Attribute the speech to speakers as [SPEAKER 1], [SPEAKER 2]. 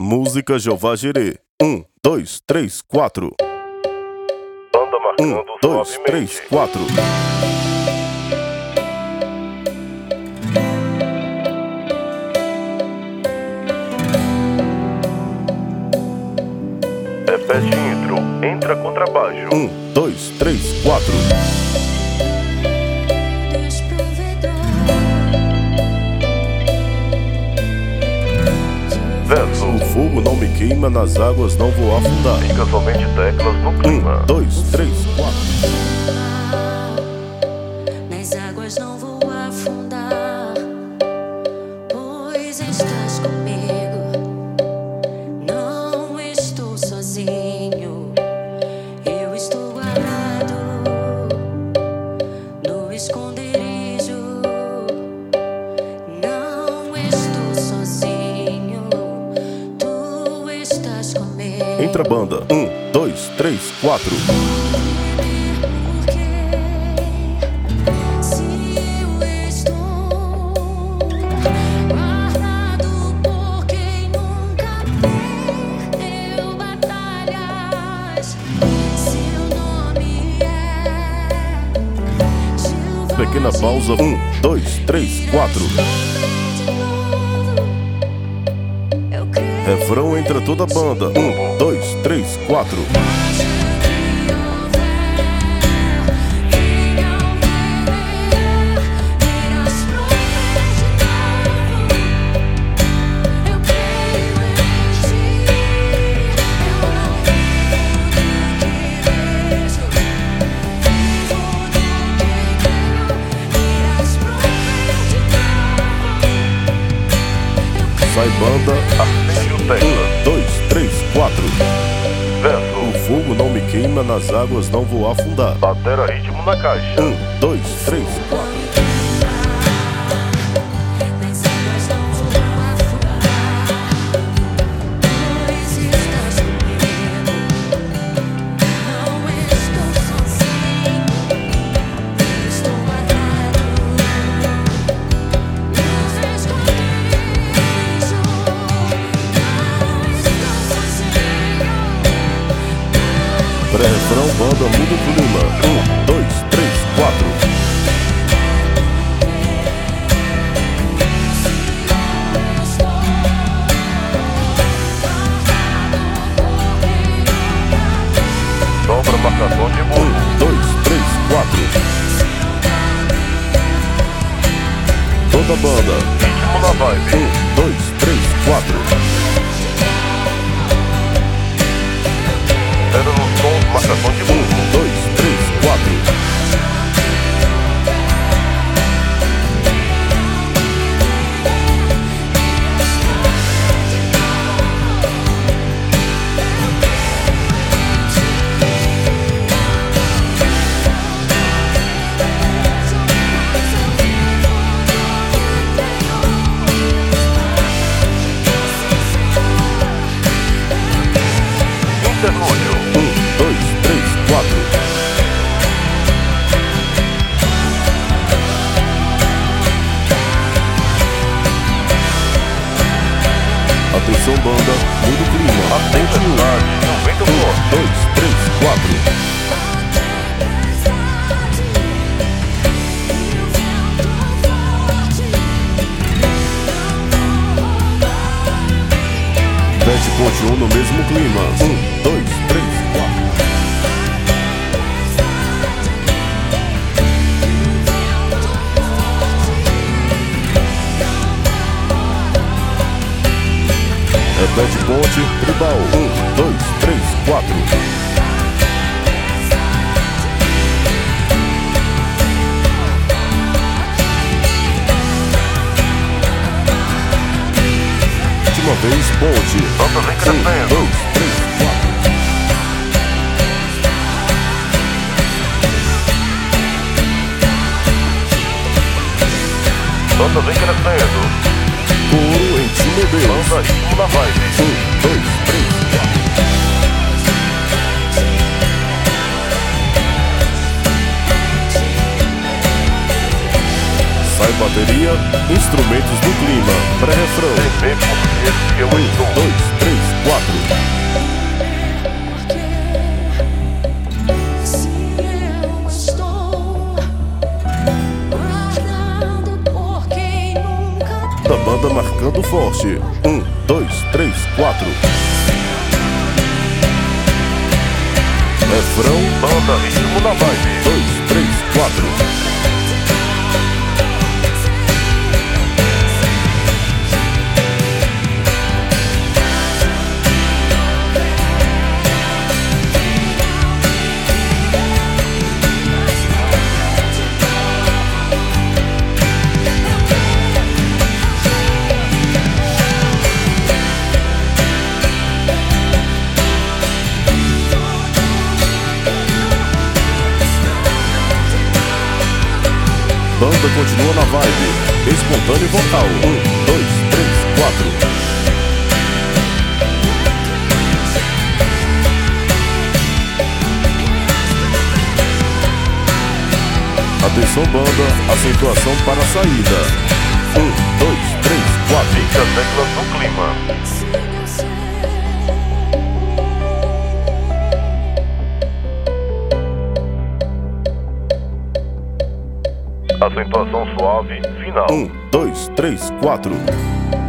[SPEAKER 1] Música Jeová Jireh. 1, 2, 3, 4.
[SPEAKER 2] Banda marcando
[SPEAKER 1] 1, 2, 3, 4.
[SPEAKER 2] Repete intro, entra contrabaixo.
[SPEAKER 1] 1, 2, 3, 4.
[SPEAKER 2] Verso,
[SPEAKER 1] O fogo não me queima, nas águas não vou afundar.
[SPEAKER 2] fica somente teclas no clima.
[SPEAKER 1] 1, 2, 3, 4.
[SPEAKER 3] Nas águas não vou afundar, pois estás comigo. Não estou sozinho, eu estou guardado no esconderijo. Não estou sozinho, tu estás comigo.
[SPEAKER 1] Entra banda. 1, 2, 3, 4. Pequena pausa. 1, 2, 3, 4. Refrão entra toda a banda. 1, 2, 3, 4. Sai banda.
[SPEAKER 2] Acende o teclas.
[SPEAKER 1] 1, 2, 3, 4.
[SPEAKER 2] Verso,
[SPEAKER 1] O fogo não me queima, nas águas não vou afundar.
[SPEAKER 2] batera ritmo na caixa.
[SPEAKER 1] 1, 2, 3, 4.
[SPEAKER 3] Nas águas não vou afundar, pois estás comigo. Não estou sozinho, estou guardado nos esconderijos. Não estou sozinho.
[SPEAKER 1] Pré-refrão, banda, muda o clima. 1, 2, 3, 4.
[SPEAKER 2] Dobra marcação de
[SPEAKER 1] 1,
[SPEAKER 2] música.
[SPEAKER 1] 2, 3, 4. Toda a banda.
[SPEAKER 2] Ritmo na vibe.
[SPEAKER 1] 1, 2, 3, 4.
[SPEAKER 2] Era no som, marcação de
[SPEAKER 1] 1,
[SPEAKER 2] música.
[SPEAKER 1] 2, 3, 4.
[SPEAKER 2] Interlúdio,
[SPEAKER 1] 1, 2, 3, 4. Atenção banda, muda o clima.
[SPEAKER 2] a tempestade, um vento
[SPEAKER 1] 1,
[SPEAKER 2] forte.
[SPEAKER 1] 2, 3, 4. Pet ponte 1 no mesmo clima. 1, 2, 3, 4. Repete ponte, tribal. 1, 2, 3, 4. Última vez, ponte.
[SPEAKER 2] Banda vem
[SPEAKER 1] 1,
[SPEAKER 2] crescendo.
[SPEAKER 1] 2, 3, 4.
[SPEAKER 2] Banda vem crescendo.
[SPEAKER 1] Coro em ti, meu Deus.
[SPEAKER 2] Banda ritmo na vibe.
[SPEAKER 1] 1, 2, 3, 4. Sai bateria, instrumentos do clima, pré-refrão.
[SPEAKER 2] Tem bem por esse que eu
[SPEAKER 1] 1,
[SPEAKER 2] estou.
[SPEAKER 1] 2, 3, forte. 1, 2, 3, 4. Refrão.
[SPEAKER 2] Banda Ritmo na Vibe.
[SPEAKER 1] 2, 3, 4. Banda continua na vibe. Espontâneo vocal. 1, 2, 3, 4. Atenção banda, acentuação para a saída. 1, 2, 3, 4.
[SPEAKER 2] 20 teclas no clima.
[SPEAKER 3] Siga ser.
[SPEAKER 2] Acentuação suave, final.
[SPEAKER 1] 1, 2, 3, 4.